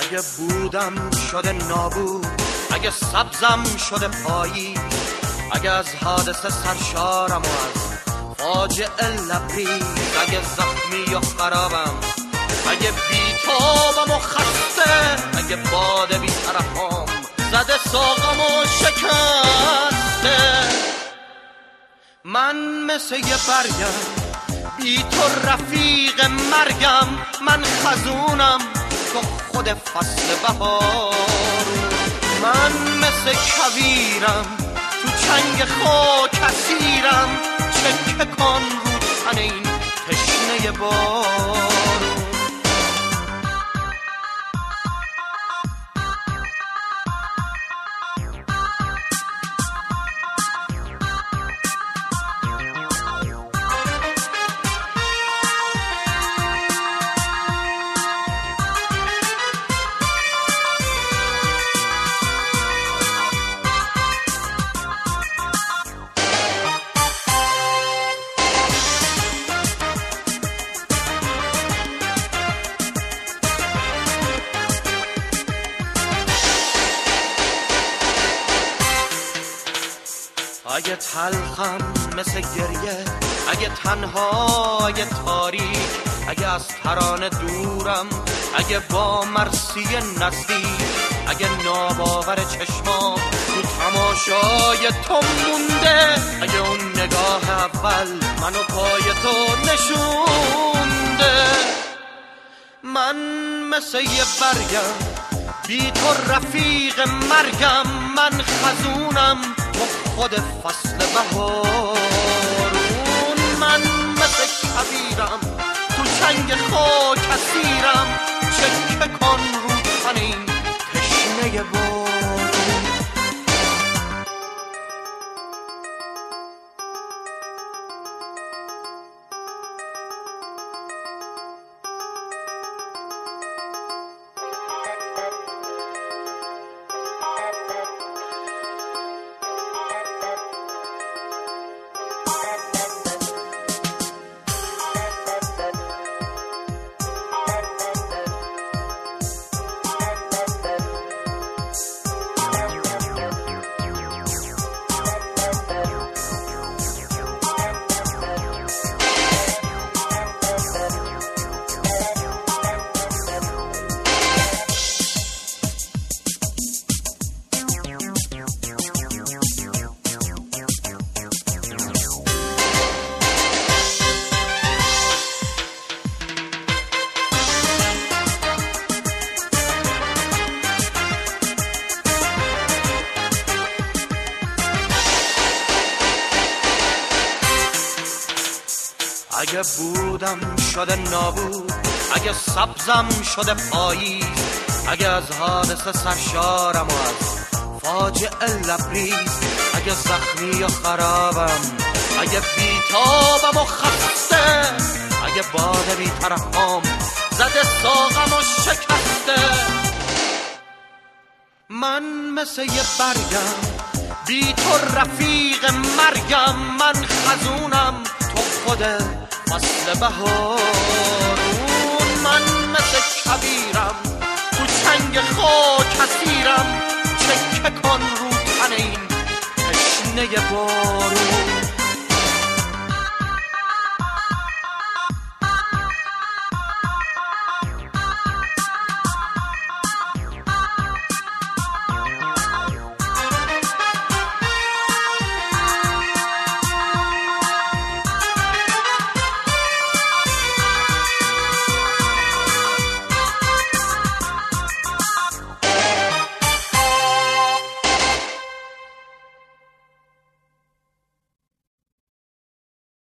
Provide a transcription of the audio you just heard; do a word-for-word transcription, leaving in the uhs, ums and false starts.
اگه بودم شده نابود، اگه سبزم شده پایی، اگه از حادثه سرشارم و از فاجعه لبریز، اگه زخمی و خرابم، اگه بیتابم و خسته، اگه باد بی‌طرفم زده ساقم و شکسته، من مثل یه برگم بی تو رفیق مرگم، من خزونم تو خود فصل بهار، من مثل کویرم تو چنگ خاک اسیرم، چکه کن رو تن این تشنه بارون. اگه تلخم مثل گریه، اگه تنهای تاریک، اگه از ترانه دورم، اگه با مرسی نزدیک، اگه ناباور چشمام تو تماشای تو مونده، اگه اون نگاه اول منو پای تو نشونده، من مثل یه برگم بی تو رفیق مرگم، من خزونم تو خود فصل بهارون، من مثل کویرم تو چنگ خاک اسیرم، چکه کن رو تن این تشنه بارون. اگه بودم شده نابود، اگه سبزم شده پاییز، اگه از حادثه سرشارم و از فاجعه لبریز، اگه زخمی و خرابم، اگه بیتابم و خسته، اگه باد بی‌طرفم زده ساقم و شکسته، من مثل یه برگم بی تو رفیق مرگم، من خزونم تو خود فصل بهارون، من مثل کویرم تو چنگ خاک اسیرم، چکه کن رو تن این تشنه بارون.